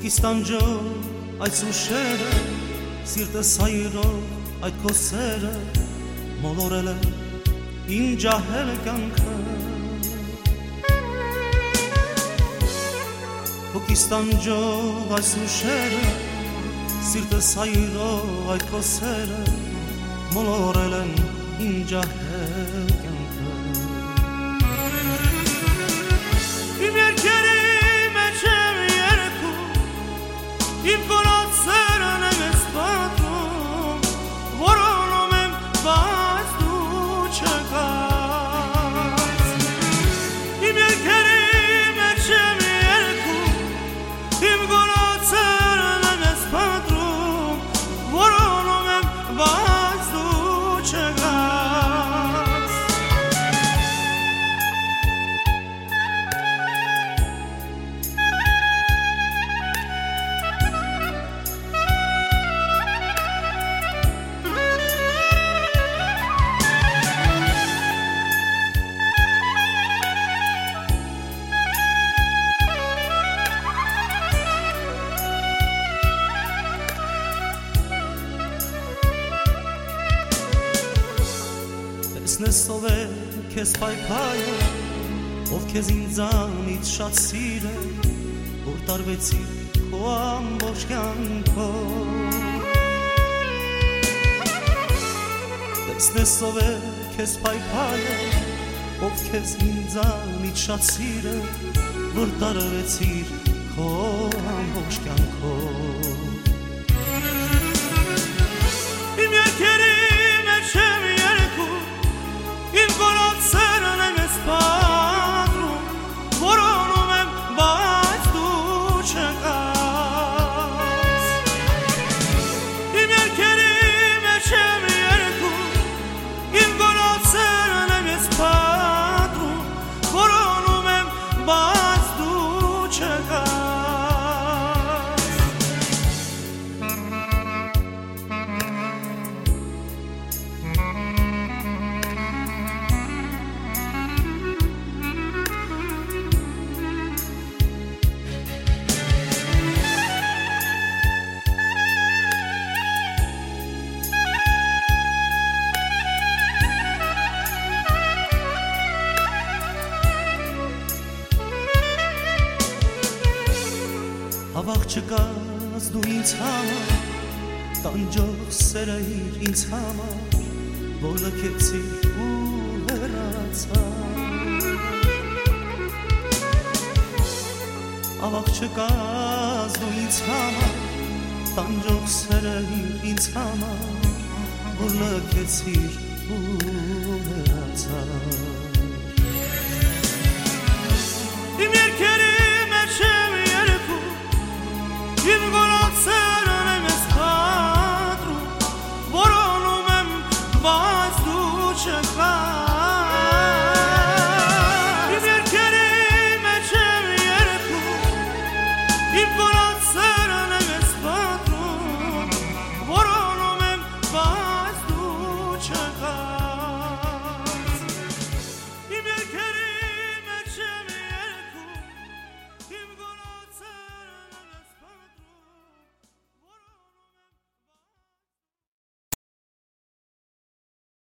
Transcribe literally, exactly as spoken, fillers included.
Կիստանջով այս ուշերը, սիրտս հայրով այդ քո սերը, մոլորել է իմ ջահել կյանքը։ Քո կիստանջով այս ուշերը, սիրտս հայրով այդ քո սերը, մոլորել են իմ ջահել կյանքը։ Իմ երկերի մեջ եմ երգում, իմ կորածերն եմ ես պատում, որոնում եմ, բայց դու չկաս։ Իմ երկերի մեջ եմ երգում, իմ կորածերն եմ ես պատում, որոնում եմ, բայց դու չկաս։ Տեսնես ով է քեզ պայքայը, ով քեզ ինձանից շատ սիրե, որ տարվեցի քո ամբողջ կյանքով։ Տեսնես ով է քեզ պայքայը, ով քեզ ինձանից շատ սիրե, որ տարվեցիր քո ամբողջ կյանքով։ Իմ երկերի մեջ եմ երգում, իմ կորածերն եմ ես պատում, որոնում եմ, բայց դու չկաս։ Իմ երկերի մեջ եմ երգում, իմ կորածերն եմ ես պատում, որոնում եմ, բայց դու չկաս։ Հավաղ չկաս դու ինձ համար, տանջող սերը իր ինձ համար, որ լքեցի ու հեռացա։ Հավաղ չկաս դու ինձ համար, տանջող սերը իր ինձ համար, որ լքեցի ու հեռացա։